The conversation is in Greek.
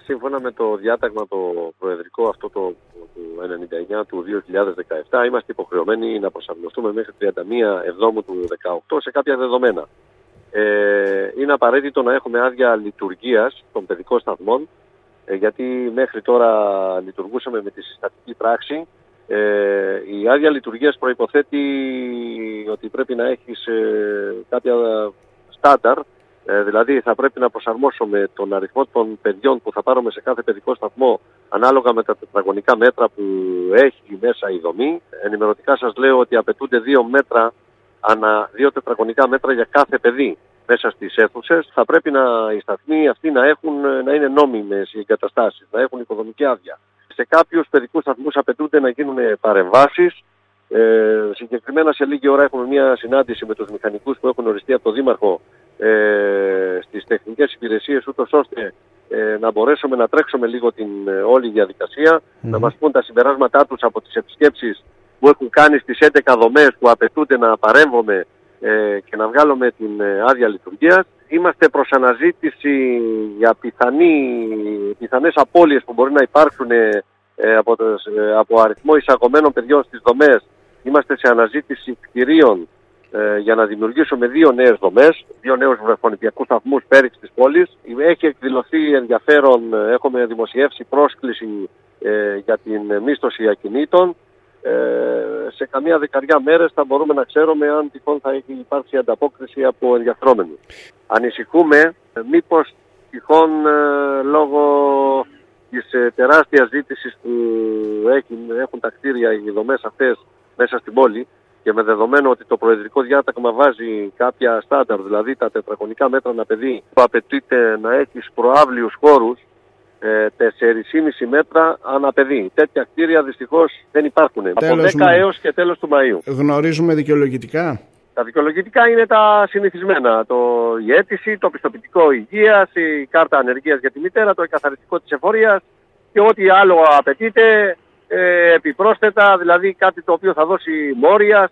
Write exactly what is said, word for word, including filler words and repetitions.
σύμφωνα με το διάταγμα το προεδρικό αυτό το του ενενήντα εννιά του δύο χιλιάδες δεκαεπτά, είμαστε υποχρεωμένοι να προσαρμοστούμε μέχρι τριάντα μία Εβδόμου του δύο χιλιάδες δεκαοκτώ σε κάποια δεδομένα. Ε, είναι απαραίτητο να έχουμε άδεια λειτουργίας των παιδικών σταθμών, ε, γιατί μέχρι τώρα λειτουργούσαμε με τη συστατική πράξη. Ε, η άδεια λειτουργίας προϋποθέτει ότι πρέπει να έχεις ε, κάποια στάνταρ, ε, δηλαδή θα πρέπει να προσαρμόσουμε τον αριθμό των παιδιών που θα πάρουμε σε κάθε παιδικό σταθμό ανάλογα με τα τετραγωνικά μέτρα που έχει μέσα η δομή. Ενημερωτικά σας λέω ότι απαιτούνται δύο μέτρα ανά δύο τετραγωνικά μέτρα για κάθε παιδί μέσα στις αίθουσες. Θα πρέπει να, οι σταθμοί αυτοί να, έχουν, να είναι νόμιμες οι εγκαταστάσεις, να έχουν οικοδομική άδεια. Σε κάποιους παιδικούς σταθμούς απαιτούνται να γίνουν παρεμβάσεις. Ε, συγκεκριμένα σε λίγη ώρα έχουμε μια συνάντηση με τους μηχανικούς που έχουν οριστεί από τον Δήμαρχο ε, στις τεχνικές υπηρεσίες, ούτως ώστε ε, να μπορέσουμε να τρέξουμε λίγο την ε, όλη διαδικασία, mm. να μας πούν τα συμπεράσματά τους από τις επισκέψεις που έχουν κάνει στις έντεκα δομές που απαιτούνται να παρέμβουμε ε, και να βγάλουμε την ε, άδεια λειτουργίας. Είμαστε προς αναζήτηση για πιθανή, πιθανές απώλειες που μπορεί να υπάρξουν ε, από, το, ε, από αριθμό εισαγωμένων παιδιών στις δομές. Είμαστε σε αναζήτηση κτηρίων ε, για να δημιουργήσουμε δύο νέες δομές, δύο νέους βρεφονιπιακούς σταθμούς πέριξ της πόλης. Έχει εκδηλωθεί ενδιαφέρον, έχουμε δημοσιεύσει πρόσκληση ε, για την μίσθωση ακινήτων. Ε, σε καμία δεκαριά μέρες θα μπορούμε να ξέρουμε αν τυχόν θα έχει υπάρξει ανταπόκριση από ενδιαφερόμενους. Ανησυχούμε ε, μήπως τυχόν ε, λόγω της ε, τεράστιας ζήτησης που έχει, έχουν τα κτίρια, οι δομές αυτές μέσα στην πόλη, και με δεδομένο ότι το προεδρικό διάταγμα βάζει κάποια στάνταρ, δηλαδή τα τετραγωνικά μέτρα ανά παιδί, που απαιτείται να έχεις προάβλιους χώρους τέσσερα κόμμα πέντε μέτρα ανά παιδί. Τέτοια κτίρια δυστυχώς δεν υπάρχουν. Τέλος από δέκα μου. Έως και τέλος του Μαΐου. Γνωρίζουμε δικαιολογητικά. Τα δικαιολογητικά είναι τα συνηθισμένα. Το, η αίτηση, το πιστοποιητικό υγείας, η κάρτα ανεργίας για τη μητέρα, το εκαθαριστικό της εφορίας και ό,τι άλλο απαιτείται ε, επιπρόσθετα, δηλαδή κάτι το οποίο θα δώσει μόρια.